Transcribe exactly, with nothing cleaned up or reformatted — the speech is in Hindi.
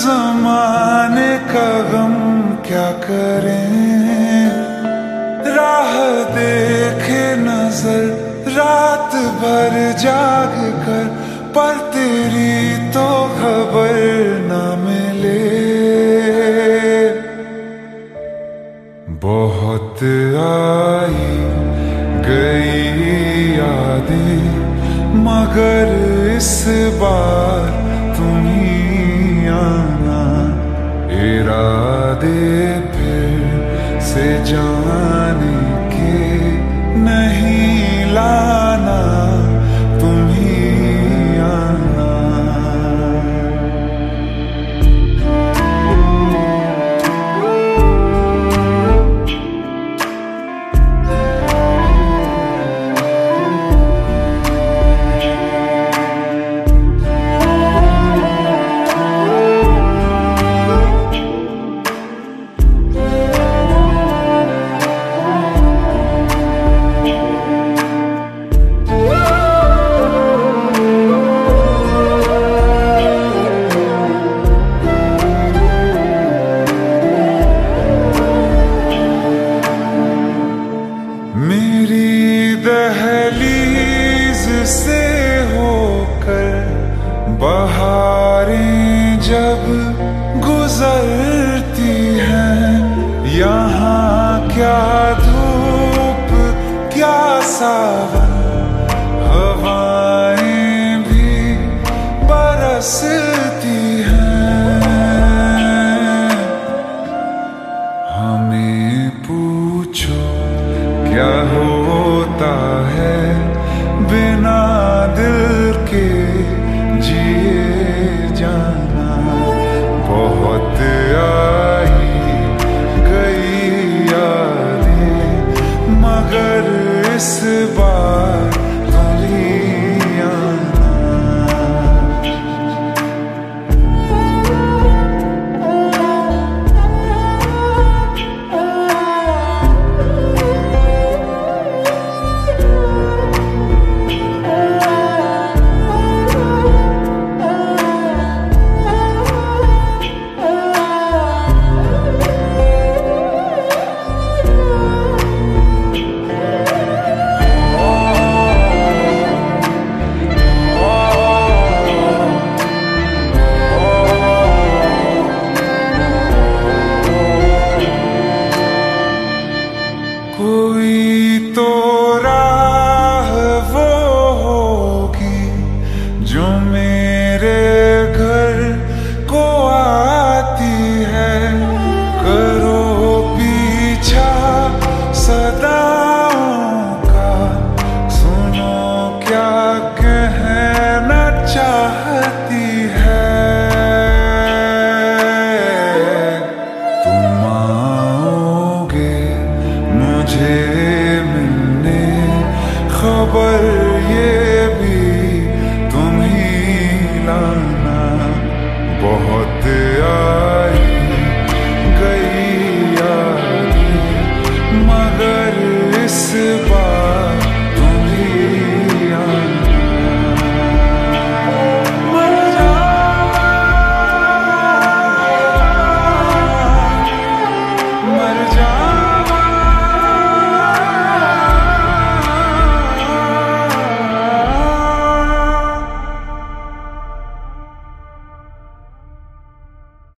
जमाने का गम क्या करें, राह देखे नजर रात भर जाग कर, पर तेरी तो खबर न मिले। बहुत आई गई यादें मगर इस बार तुम ही आना, इरादे फिर से जाने के नहीं लाना, तुम ही आना। मेरी दहलीज से होकर बहारें जब गुजरती हैं, यहाँ क्या धूप क्या सावन, हवाएं भी बरसती हैं। हमें पूछो क्या होता है बिना दिल के जिए जाना। बहुत आई गई यादें मगर इस बार तुम ही आना। कोई तो राह वो होगी जो मेरे घर को आती है, करो पीछा सदाओं का, सुनो क्या कहना चाहती है। तुम आओगे मुझे मिलने, खबर ये भी तुम ही लाना।